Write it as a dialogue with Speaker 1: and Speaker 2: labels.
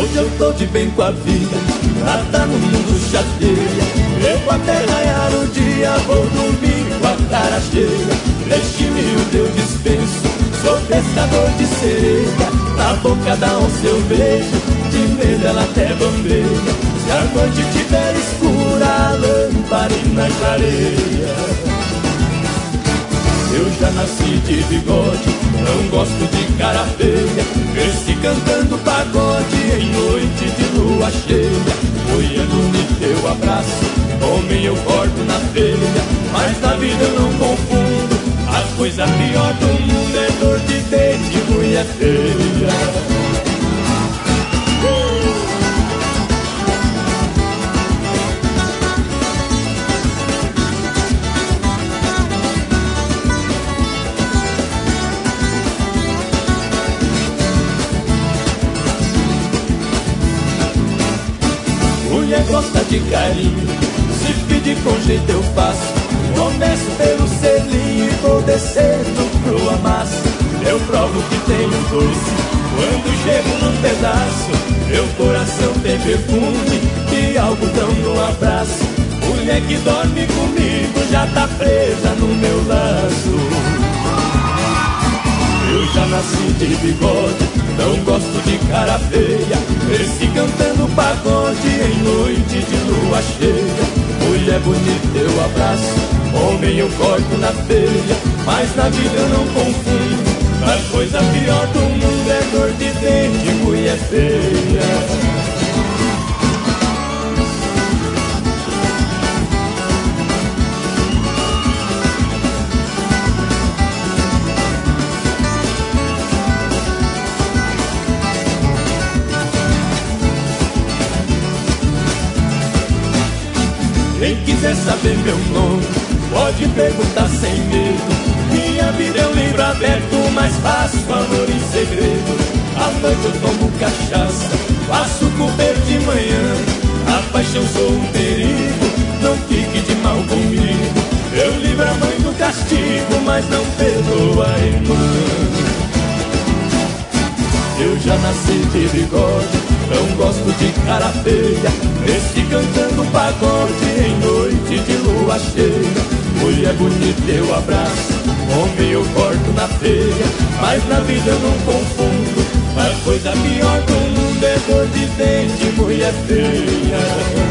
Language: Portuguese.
Speaker 1: Hoje eu tô de bem com a vida, nada no mundo chateia. Devo até raiar o dia, vou dormir com a cara cheia. Deixe-me o teu dispenso, sou pescador de sereia. Na boca dá um seu beijo, de medo ela até bambeia. Se a noite tiver escura, a lamparina clareia. Eu já nasci de bigode, não gosto de cara feia. Cresci cantando pagode em noite de lua cheia. Mulher bonita teu abraço, homem eu corto na feia. Mas na vida eu não confundo, a coisa pior do mundo é dor de dente e mulher feia. Mulher gosta de carinho, se pedir com jeito eu faço. Começo pelo selinho e vou descendo pro amasso. Eu provo que tenho doce, quando chego num pedaço. Meu coração tem perfume e algodão no abraço. Mulher que dorme comigo já tá presa no meu laço. Eu já nasci de bigode, não gosto de cara feia. Cresci cantando pagode em noite de lua cheia. Mulher bonita eu abraço, homem eu corto na feia. Mas na vida eu não confundo, a coisa pior do mundo é dor de dente, mulher feia. Quem quiser saber meu nome, pode perguntar sem medo. Minha vida é um livro aberto, mas faço amor em segredo. À noite eu tomo cachaça, faço comer de manhã. A paixão sou um perigo, não fique de mal comigo. Eu livro a mãe do castigo, mas não perdoo a irmã. Eu já nasci de bigode, não gosto de cara feia. Cresci cantando pagode em noite de lua cheia. Mulher bonita eu abraço, homem eu corto na feia. Mas na vida eu não confundo, a coisa pior do mundo é dor de dente, mulher feia.